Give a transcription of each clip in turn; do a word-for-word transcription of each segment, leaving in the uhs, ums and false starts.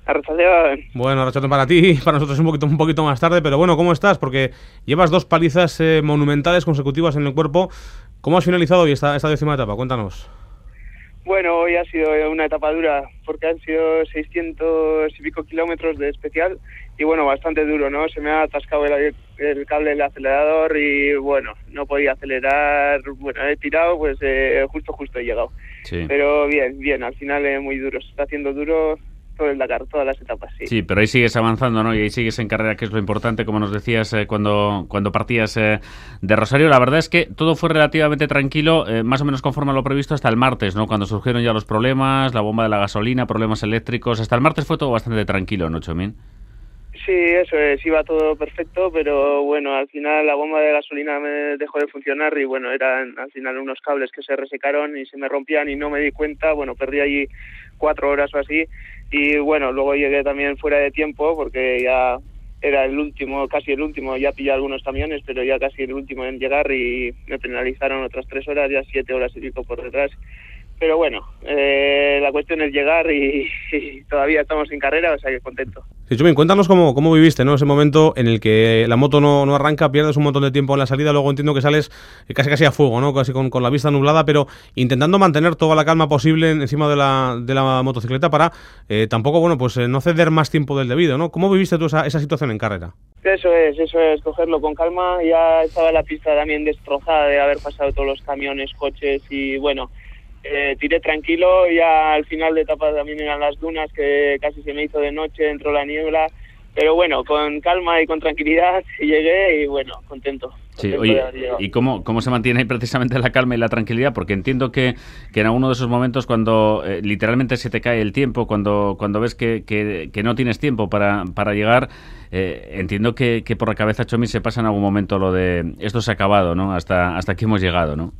Arratsaldeon. Bueno, arratsaldeon para ti, para nosotros un poquito, un poquito más tarde, pero bueno, ¿cómo estás? Porque llevas dos palizas eh, monumentales consecutivas en el cuerpo. ¿Cómo has finalizado hoy esta, esta décima etapa? Cuéntanos. Bueno, hoy ha sido una etapa dura porque han sido seiscientos y pico kilómetros de especial y bueno, bastante duro, ¿no? Se me ha atascado el, el cable del acelerador y bueno, no podía acelerar, bueno, he tirado, pues eh, justo, justo he llegado. Sí. Pero bien, bien, al final es muy duro, se está haciendo duro todo el Dakar, todas las etapas, sí. Sí, pero ahí sigues avanzando, ¿no? Y ahí sigues en carrera, que es lo importante, como nos decías eh, cuando, cuando partías eh, de Rosario. La verdad es que todo fue relativamente tranquilo, eh, más o menos conforme a lo previsto hasta el martes, ¿no? Cuando surgieron ya los problemas, la bomba de la gasolina, problemas eléctricos. Hasta el martes fue todo bastante tranquilo, ¿no, Chomín? Sí, eso es, iba todo perfecto, pero bueno, al final la bomba de gasolina me dejó de funcionar y bueno, eran al final unos cables que se resecaron y se me rompían y no me di cuenta, bueno, perdí allí cuatro horas o así y bueno, luego llegué también fuera de tiempo porque ya era el último, casi el último, ya pillé algunos camiones, pero ya casi el último en llegar y me penalizaron otras tres horas, ya siete horas y pico por detrás. Pero bueno, eh, la cuestión es llegar y, y todavía estamos en carrera, o sea que contento. Sí, Chumín, cuéntanos cómo, cómo viviste, ¿no? Ese momento en el que la moto no, no arranca, pierdes un montón de tiempo en la salida, luego entiendo que sales casi casi a fuego, ¿no? Casi con, con la vista nublada, pero intentando mantener toda la calma posible encima de la, de la motocicleta para eh, tampoco, bueno, pues eh, no ceder más tiempo del debido, ¿no? ¿Cómo viviste tú esa, esa situación en carrera? Eso es, eso es, cogerlo con calma. Ya estaba la pista también destrozada de haber pasado todos los camiones, coches y bueno... Eh, tiré tranquilo, ya al final de etapa también eran las dunas que casi se me hizo de noche, entró la niebla, pero bueno, con calma y con tranquilidad llegué y bueno, contento. Sí, contento oye, ¿y cómo, cómo se mantiene precisamente la calma y la tranquilidad? Porque entiendo que, que en alguno de esos momentos cuando eh, literalmente se te cae el tiempo, cuando, cuando ves que, que, que no tienes tiempo para, para llegar, eh, entiendo que, que por la cabeza, Chomi, se pasa en algún momento lo de esto se ha acabado, ¿no? Hasta, hasta aquí hemos llegado, ¿no?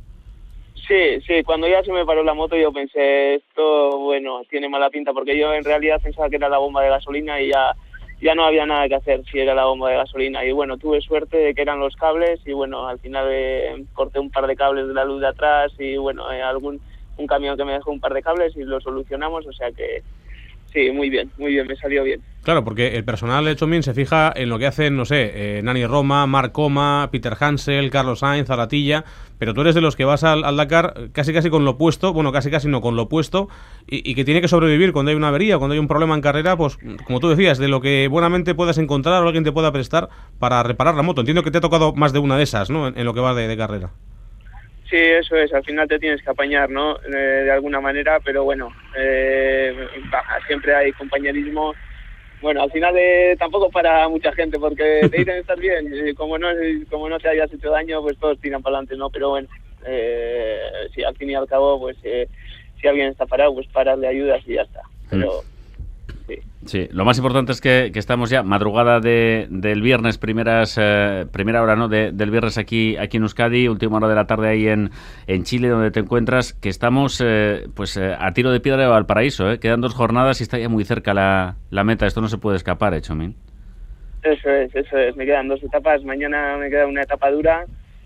Sí, sí, cuando ya se me paró la moto yo pensé, esto, bueno, tiene mala pinta, porque yo en realidad pensaba que era la bomba de gasolina y ya, ya no había nada que hacer si era la bomba de gasolina. Y bueno, tuve suerte de que eran los cables y bueno, al final eh, corté un par de cables de la luz de atrás y bueno, eh, algún un camión que me dejó un par de cables y lo solucionamos, o sea que... Sí, muy bien, muy bien, me salió bien. Claro, porque el personal de Chomín se fija en lo que hacen, no sé, eh, Nani Roma, Marc Coma, Peter Hansel, Carlos Sainz, Zaratilla, pero tú eres de los que vas al, al Dakar casi casi con lo opuesto, bueno, casi casi no, con lo opuesto, y, y que tiene que sobrevivir cuando hay una avería, cuando hay un problema en carrera, pues como tú decías, de lo que buenamente puedas encontrar o alguien te pueda prestar para reparar la moto. Entiendo que te ha tocado más de una de esas, ¿no?, en, en lo que va de, de carrera. Sí, eso es, al final te tienes que apañar, ¿no? Eh, de alguna manera, pero bueno, eh, siempre hay compañerismo. Bueno, al final eh, tampoco para mucha gente, porque te dicen estar bien, y como no como no te hayas hecho daño, pues todos tiran para adelante, ¿no? Pero bueno, eh, sí, al fin y al cabo, pues eh, si alguien está parado, pues pararle ayudas y ya está. Pero... Sí. Sí, lo más importante es que, que estamos ya madrugada de, del viernes, primeras eh, primera hora, ¿no?, de, del viernes aquí aquí en Euskadi, última hora de la tarde ahí en, en Chile, donde te encuentras, que estamos eh, pues eh, a tiro de piedra de Valparaíso, ¿eh? Quedan dos jornadas y está ya muy cerca la, la meta, esto no se puede escapar, ¿eh, Chomín? Eso es, eso es, me quedan dos etapas, mañana me queda una etapa dura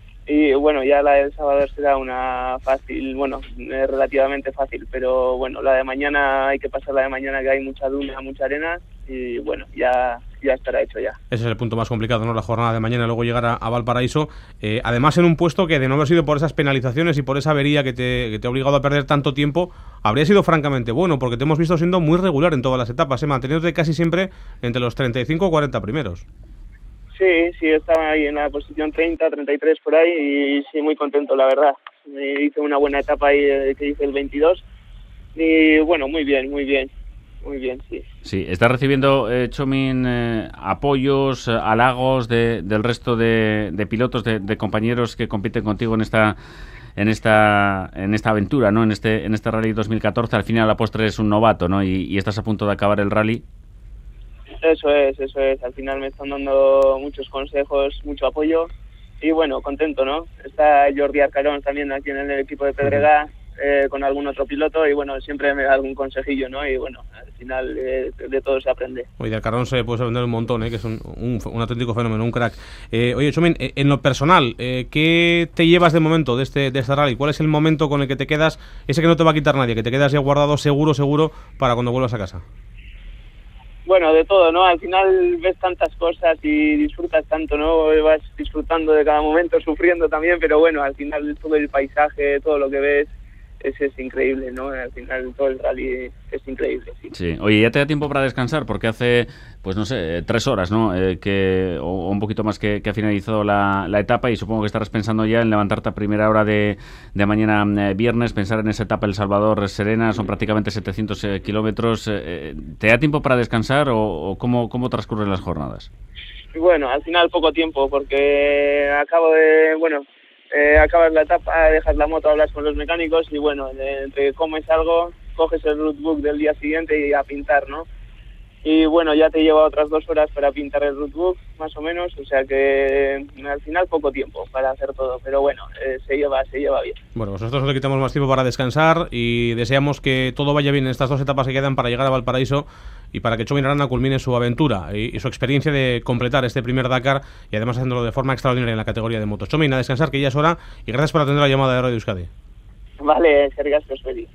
y bueno, ya la del sábado será una fácil, bueno, eh, relativamente fácil, pero bueno, la de mañana hay que pasar la de mañana, que hay mucha duna, mucha arena y bueno, ya ya estará hecho ya. Ese es el punto más complicado, ¿no?, la jornada de mañana, luego llegar a, a Valparaíso, eh, además en un puesto que de no haber sido por esas penalizaciones y por esa avería que te, que te ha obligado a perder tanto tiempo, habría sido francamente bueno, porque te hemos visto siendo muy regular en todas las etapas, ¿eh?, manteniéndote casi siempre entre los treinta y cinco o cuarenta primeros. Sí, sí, estaba ahí en la posición treinta, treinta y tres por ahí y sí, muy contento, la verdad. Me hice una buena etapa ahí que hice el veintidós y bueno, muy bien, muy bien, muy bien, sí. Sí, ¿estás recibiendo, eh, Chomín, eh, apoyos, eh, halagos de, del resto de, de pilotos, de, de compañeros que compiten contigo en esta en esta en esta aventura, ¿no?, en este en este Rally dos mil catorce? Al final a la postre eres un novato, ¿no?, y, y estás a punto de acabar el rally. Eso es, eso es. Al final me están dando muchos consejos, mucho apoyo y bueno, contento, ¿no? Está Jordi Arcarón también aquí en el equipo de Pedregá, eh, con algún otro piloto y bueno, siempre me da algún consejillo, ¿no? Y bueno, al final eh, de todo se aprende. Oye, de Arcarón se puede aprender un montón, ¿eh?, que es un, un, un auténtico fenómeno, un crack. Eh, oye, Chomín, eh, en lo personal, eh, ¿qué te llevas de momento de este, de este rally? ¿Cuál es el momento con el que te quedas, ese que no te va a quitar nadie, que te quedas ya guardado seguro, seguro para cuando vuelvas a casa? bueno, de todo, ¿no? Al final ves tantas cosas y disfrutas tanto, ¿no? Vas disfrutando de cada momento, sufriendo también, pero bueno, al final todo el paisaje, todo lo que ves, es, es increíble, ¿no? Al final todo el rally es increíble, sí. Sí. Oye, ¿ya te da tiempo para descansar? Porque hace, pues no sé, tres horas, ¿no? Eh, que, o, o un poquito más que, que ha finalizado la, la etapa, y supongo que estarás pensando ya en levantarte a primera hora de, de mañana eh, viernes, pensar en esa etapa El Salvador-Serena, son prácticamente setecientos eh, kilómetros. Eh, ¿Te da tiempo para descansar o, o cómo, cómo transcurren las jornadas? Bueno, al final poco tiempo, porque acabo de, bueno, eh, acabas la etapa, dejas la moto, hablas con los mecánicos y bueno, entre comes algo, coges el routebook del día siguiente y a pintar, ¿no? Y bueno, ya te lleva otras dos horas para pintar el routebook, más o menos, o sea que al final poco tiempo para hacer todo, pero bueno, eh, se lleva se lleva bien. Bueno, pues nosotros no le quitamos más tiempo para descansar y deseamos que todo vaya bien en estas dos etapas que quedan para llegar a Valparaíso y para que Txomin Arana culmine su aventura y, y su experiencia de completar este primer Dakar y además haciéndolo de forma extraordinaria en la categoría de motos. Txomin, a descansar, que ya es hora, y gracias por atender la llamada de Radio Euskadi. Vale, eskerrik asko, Feli.